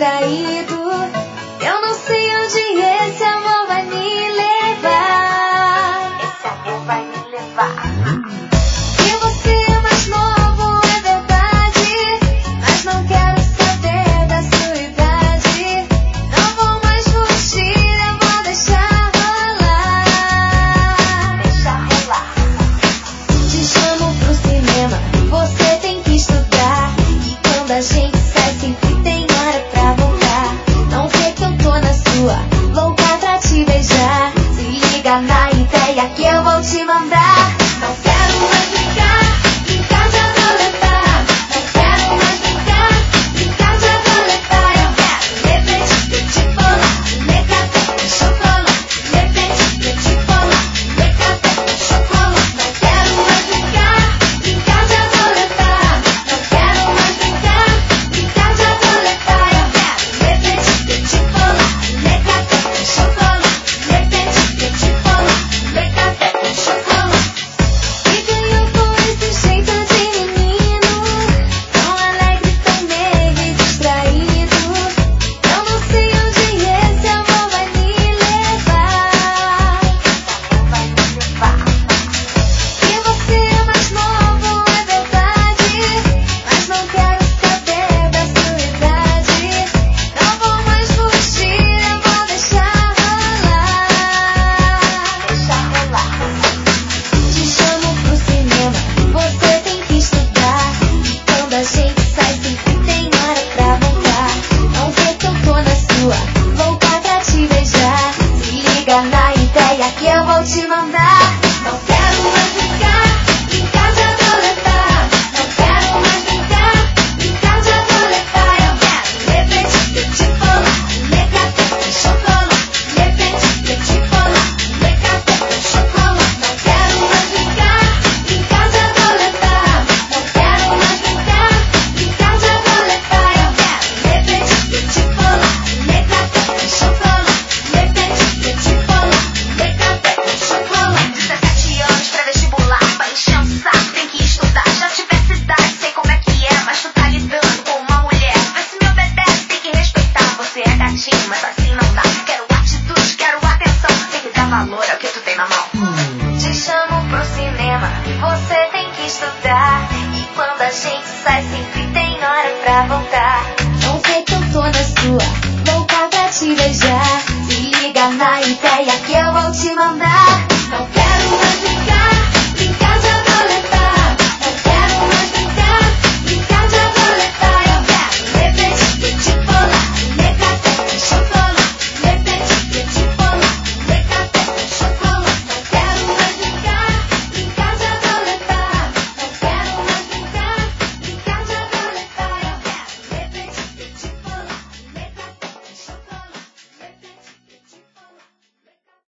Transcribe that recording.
distraído. Eu não sei onde esse amor vai me levar. Esse amor vai me levar. E você é mais novo, é verdade, mas não quero saber da sua idade. Não vou mais fugir, eu vou deixar rolar. Deixa rolar. Te chamo pro cinema, você tem que estudar. E quando a gente sai, sempre tem hora pra voltar. Não vê que eu tô na sua, louca pra te beijar. Se liga na ideia que eu vou te mandar. Não quero mais brincar de adoletar. Não quero mais brincar de adoletar. Eu quero repente, petit polar, ler café com chocolate. Repente, petit polar, ler café com chocolate. Não quero mais brincar de adoletar. Não quero mais brincar de adoletar. Eu quero repente, petit polar, ler café com chocolate. Repente, petit polar, ler café com chocolate. E ganhou com esse jeito de menino, tão alegre, tão meigo e distraído. Eu não sei onde esse amor vai me levar. Vai me levar. E você é mais novo, é verdade, mas não quero saber da sua idade. Não vou mais fugir, eu vou deixar rolar. Deixa rolar. Te chamo pro cinema, você tem que estudar. E quando a gente sai, sempre tem hora pra voltar. Não vê que eu tô na sua, louca pra te beijar. Se liga na ideia que eu vou te mandar. Não quero mais brincar de adoletar. Não quero mais brincar de adoletar. Eu quero repente, petit polar, ler café com chocolate. Repente, petit polar, ler café com chocolate. Não quero mais brincar de adoletar. Não quero mais brincar de adoletar. Eu quero repente, petit polar, ler café com chocolate. Repente, petit polar, ler café com chocolate. 17 anos pra vestibular, vai encher um saco, tem que estudar. Já tivesse idade, sei como é que é, mas tu tá lidando com uma mulher. Vê se me obedece, tem que respeitar. Você é gatinho, mas assim não dá. Quero atitude, quero atenção, tem que dar valor ao que tu tem na mão. Te chamo pro cinema, você tem que estudar. E quando a gente sai, sempre tem hora pra voltar. Não vê que eu tô na